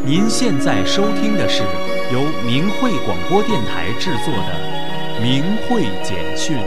您现在收听的是由明慧广播电台制作的明慧简讯。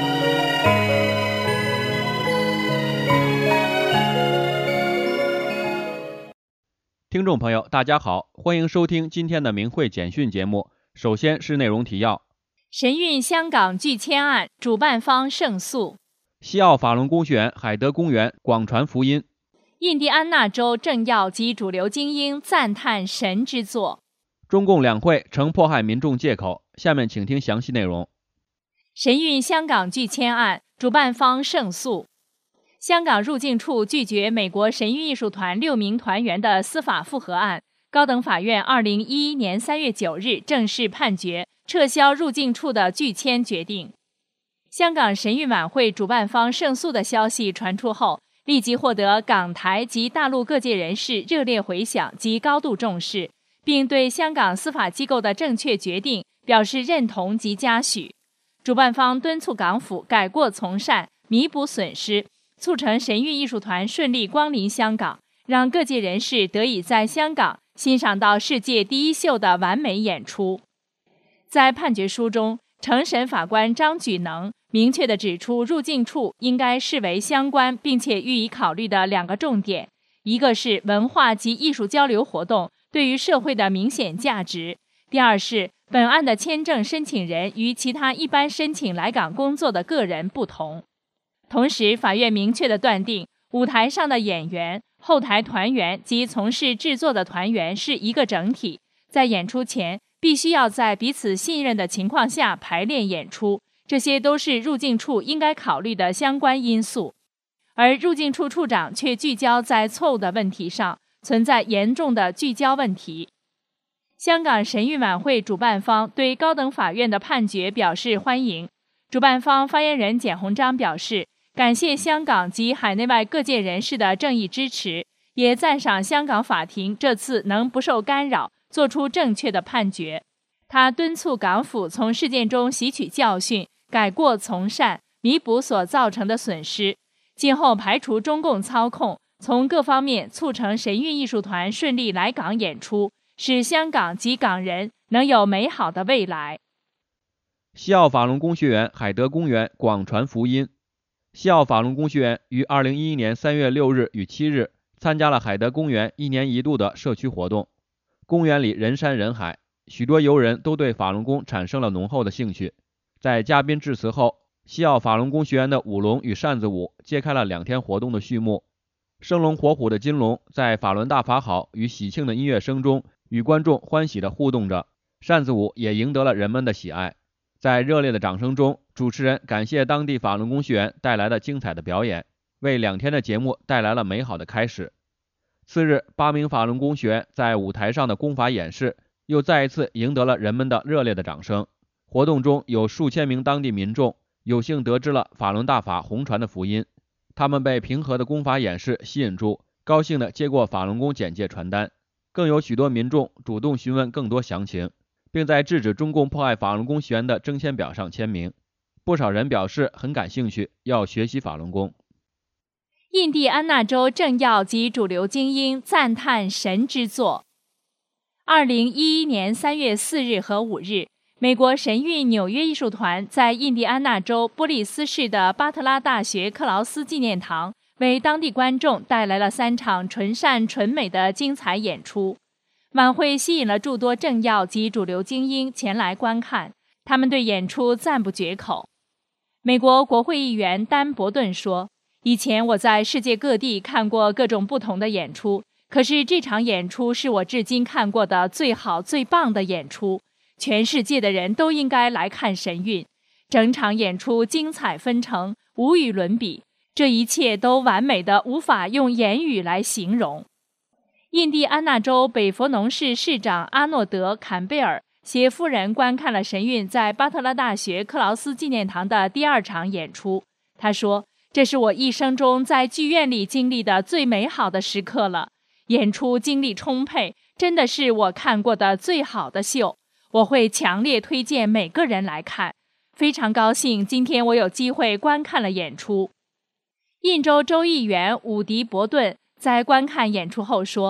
听众朋友，大家好，欢迎收听今天的明慧简讯节目。首先是内容提要： 神韵香港拒签案，主办方胜诉； 西澳法轮功学员海德公园广传福音； 印第安纳州政要及主流精英赞叹神之作； 中共两会成迫害民众借口。下面请听详细内容。 神韵香港拒签案，主办方胜诉。香港入境处拒绝美国神韵艺术团6名团员的司法复核案，高等法院2011年3月9日正式判决撤销入境处的拒签决定。香港神韵晚会主办方胜诉的消息传出后，立即获得港台及大陆各界人士热烈回响及高度重视，并对香港司法机构的正确决定表示认同及嘉许。主办方敦促港府改过从善，弥补损失，促成神韵艺术团顺利光临香港，让各界人士得以在香港欣赏到世界第一秀的完美演出。在判决书中，承审法官张举能明确地指出，入境处应该视为相关并且予以考虑的2个重点，一个是文化及艺术交流活动对于社会的明显价值，第二是本案的签证申请人与其他一般申请来港工作的个人不同。同时，法院明确地断定，舞台上的演员、后台团员及从事制作的团员是一个整体，在演出前必须要在彼此信任的情况下排练演出，这些都是入境处应该考虑的相关因素。而入境处处长却聚焦在错误的问题上，存在严重的聚焦问题。香港神韵晚会主办方对高等法院的判决表示欢迎。主办方发言人简宏章表示，感谢香港及海内外各界人士的正义支持，也赞赏香港法庭这次能不受干扰做出正确的判决。他敦促港府从事件中吸取教训，改过从善，弥补所造成的损失，今后排除中共操控，从各方面促成神韵艺术团顺利来港演出，使香港及港人能有美好的未来。 西澳法轮功学员海德公园广传福音。西澳法轮功学员于2011年3月6日与7日参加了海德公园1年1度的社区活动。公园里人山人海，许多游人都对法轮功产生了浓厚的兴趣。在嘉宾致辞后，西澳法轮功学员的舞龙与扇子舞揭开了2天活动的序幕。生龙活虎的金龙在法轮大法好与喜庆的音乐声中与观众欢喜地互动着，扇子舞也赢得了人们的喜爱。在热烈的掌声中，主持人感谢当地法轮功学员带来的精彩的表演，为2天的节目带来了美好的开始。次日，8名法轮功学员在舞台上的功法演示又再一次赢得了人们的热烈的掌声。活动中有数千名当地民众有幸得知了法轮大法红传的福音，他们被平和的功法演示吸引住，高兴地接过法轮功简介传单，更有许多民众主动询问更多详情，并在制止中共迫害法轮功学员的征签表上签名。不少人表示很感兴趣，要学习法轮功。 印第安纳州政要及主流精英赞叹神之作。2011年3月4日和5日，美国神韵纽约艺术团在印第安纳州波利斯市的巴特拉大学克劳斯纪念堂为当地观众带来了3场纯善纯美的精彩演出。晚会吸引了诸多政要及主流精英前来观看，他们对演出赞不绝口。美国国会议员丹伯顿说，以前我在世界各地看过各种不同的演出，可是这场演出是我至今看过的最好最棒的演出，全世界的人都应该来看神韵。整场演出精彩纷呈，无与伦比，这一切都完美的无法用言语来形容。印第安纳州北佛农市市长阿诺德·坎贝尔携夫人观看了神韵在巴特拉大学克劳斯纪念堂的第2场演出。他说，这是我一生中在剧院里经历的最美好的时刻了，演出精力充沛，真的是我看过的最好的秀，我会强烈推荐每个人来看。非常高兴今天我有机会观看了演出。印州州议员伍迪·伯顿在观看演出后说，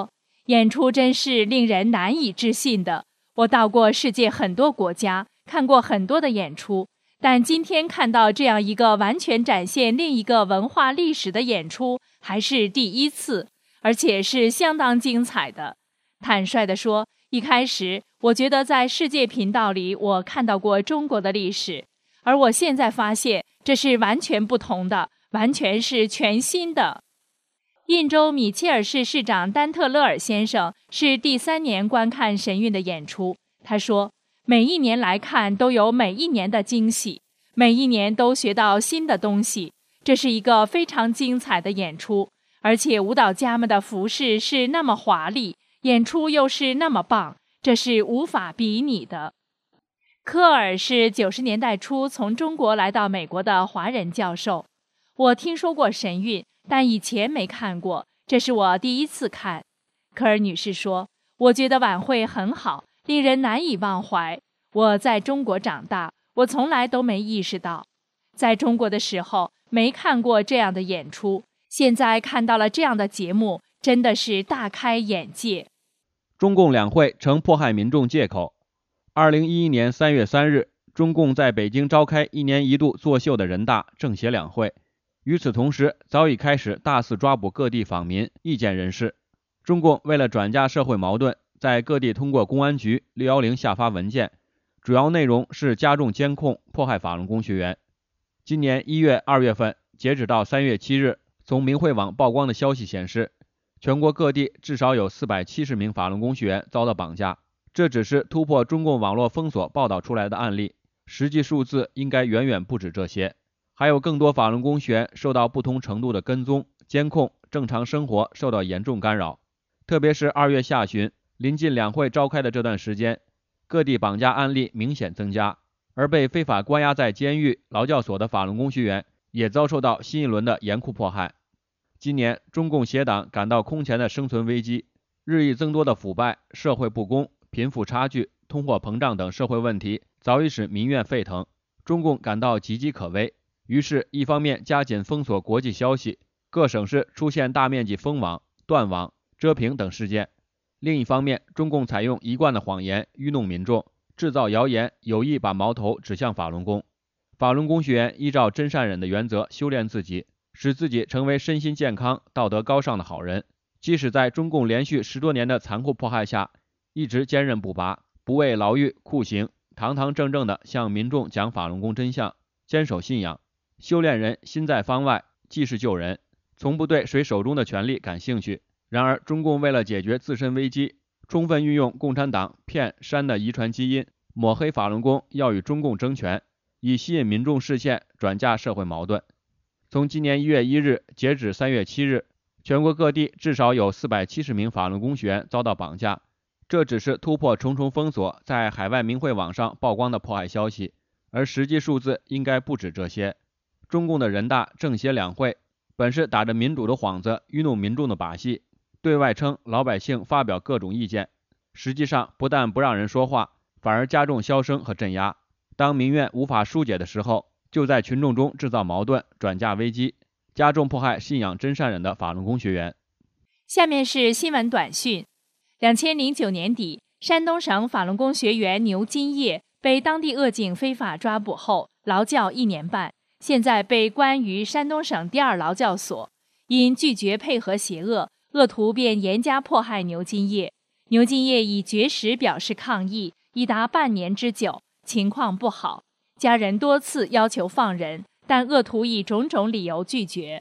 演出真是令人难以置信的。我到过世界很多国家，看过很多的演出，但今天看到这样一个完全展现另一个文化历史的演出，还是第一次，而且是相当精彩的。坦率地说，一开始我觉得在世界频道里我看到过中国的历史，而我现在发现这是完全不同的，完全是全新的。印州米切尔市市长丹特勒尔先生是第3年观看神韵的演出。他说，每一年来看都有每一年的惊喜，每一年都学到新的东西，这是一个非常精彩的演出，而且舞蹈家们的服饰是那么华丽，演出又是那么棒，这是无法比拟的。科尔是90年代初从中国来到美国的华人教授。我听说过神韵，但以前没看过，这是我第一次看。科尔女士说，我觉得晚会很好，令人难以忘怀。我在中国长大，我从来都没意识到，在中国的时候没看过这样的演出，现在看到了这样的节目，真的是大开眼界。 中共两会成迫害民众借口。2011年3月3日，中共在北京召开1年1度作秀的人大政协两会。与此同时，早已开始大肆抓捕各地访民、意见人士。中共为了转嫁社会矛盾，在各地通过公安局610下发文件，主要内容是加重监控、迫害法轮功学员。今年1月、2月份，截止到3月7日，从明慧网曝光的消息显示，全国各地至少有470名法轮功学员遭到绑架。这只是突破中共网络封锁报道出来的案例，实际数字应该远远不止这些。还有更多法轮功学员受到不同程度的跟踪、监控，正常生活受到严重干扰。特别是2月下旬，临近两会召开的这段时间，各地绑架案例明显增加，而被非法关押在监狱、劳教所的法轮功学员也遭受到新一轮的严酷迫害。今年，中共协党感到空前的生存危机，日益增多的腐败、社会不公、贫富差距、通货膨胀等社会问题早已使民怨沸腾，中共感到岌岌可危。于是，一方面加紧封锁国际消息，各省市出现大面积封网、断网、遮屏等事件；另一方面，中共采用一贯的谎言愚弄民众，制造谣言，有意把矛头指向法轮功。法轮功学员依照真善忍的原则修炼自己，使自己成为身心健康、道德高尚的好人。即使在中共连续10多年的残酷迫害下，一直坚韧不拔，不畏牢狱酷刑，堂堂正正地向民众讲法轮功真相，坚守信仰。修炼人心在方外，济世救人，从不对谁手中的权力感兴趣。然而，中共为了解决自身危机，充分运用共产党骗删的遗传基因，抹黑法轮功，要与中共争权，以吸引民众视线，转嫁社会矛盾。从今年1月1日截止3月7日，全国各地至少有470名法轮功学员遭到绑架。这只是突破重重封锁在海外明慧网上曝光的迫害消息，而实际数字应该不止这些。中共的人大政协两会本是打着民主的幌子愚弄民众的把戏，对外称老百姓发表各种意见，实际上不但不让人说话，反而加重消声和镇压。当民怨无法疏解的时候，就在群众中制造矛盾，转嫁危机，加重迫害信仰真善忍的法轮功学员。 下面是新闻短讯。2009年底，山东省法轮功学员牛金叶被当地恶警非法抓捕后劳教1年半，现在被关于山东省第2劳教所。因拒绝配合邪恶，恶徒便严加迫害牛金叶。牛金叶以绝食表示抗议，已达半年之久，情况不好。家人多次要求放人，但恶徒以种种理由拒绝。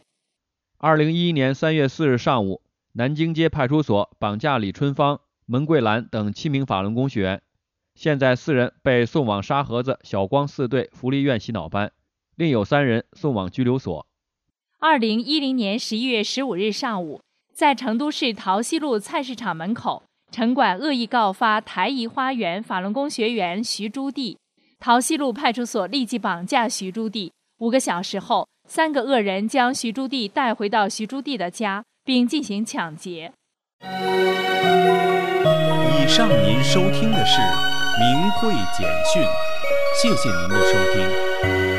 2011年3月4日上午，南京街派出所绑架李春芳、门桂兰等7名法轮功学员，现在4人被送往沙河子小光4队福利院洗脑班，另有3人送往拘留所。 2010年11月15日上午，在成都市桃溪路菜市场门口，城管恶意告发台颐花园法轮功学员徐朱棣。桃溪路派出所立即绑架徐朱棣，5个小时后，3个恶人将徐朱棣带回到徐朱棣的家，并进行抢劫。 以上您收听的是明慧简讯，谢谢您的收听。